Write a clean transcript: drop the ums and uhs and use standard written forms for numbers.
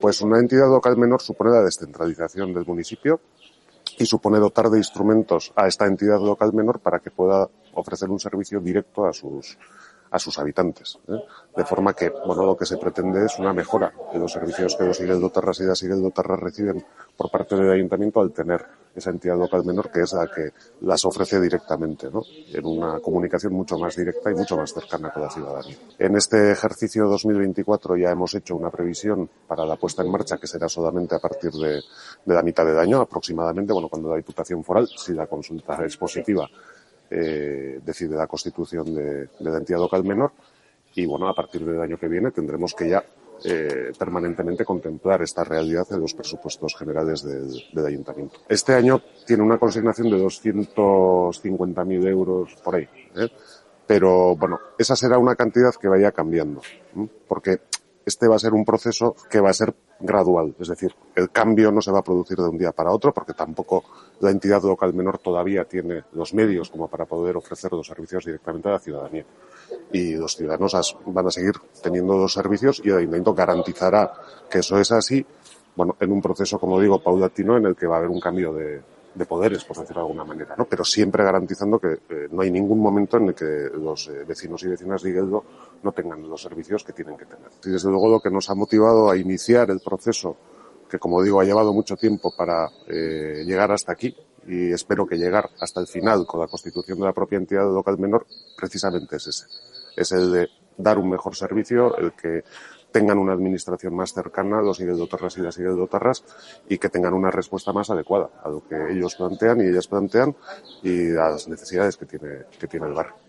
Pues una entidad local menor supone la descentralización del municipio y supone dotar de instrumentos a esta entidad local menor para que pueda ofrecer un servicio directo a sus habitantes, ¿eh? De forma que, bueno, lo que se pretende es una mejora de los servicios que los igeldotarras y las igeldotarras reciben por parte del ayuntamiento al tener esa entidad local menor que es la que las ofrece directamente, ¿no? En una comunicación mucho más directa y mucho más cercana con la ciudadanía. En este ejercicio 2024 ya hemos hecho una previsión para la puesta en marcha que será solamente a partir de la mitad del año aproximadamente, bueno, cuando la Diputación Foral, si la consulta es positiva, decide la constitución de la entidad local menor y bueno, a partir del año que viene tendremos que ya permanentemente contemplar esta realidad en los presupuestos generales del ayuntamiento. Este año tiene una consignación de 250.000 euros por ahí, pero bueno, esa será una cantidad que vaya cambiando, porque este va a ser un proceso que va a ser gradual, es decir, el cambio no se va a producir de un día para otro porque tampoco la entidad local menor todavía tiene los medios como para poder ofrecer los servicios directamente a la ciudadanía. Y los ciudadanos van a seguir teniendo los servicios y el ayuntamiento garantizará que eso es así, bueno, en un proceso, como digo, paulatino en el que va a haber un cambio de poderes, por decirlo de alguna manera, ¿no? Pero siempre garantizando que no hay ningún momento en el que los vecinos y vecinas de Igeldo no tengan los servicios que tienen que tener. Y desde luego lo que nos ha motivado a iniciar el proceso, que como digo ha llevado mucho tiempo para llegar hasta aquí, y espero que llegar hasta el final con la constitución de la propia entidad local menor, precisamente es ese. Es el de dar un mejor servicio, el que tengan una administración más cercana, los igeldotarras y las igeldotarras, y que tengan una respuesta más adecuada a lo que ellos plantean y ellas plantean y a las necesidades que tiene el barrio.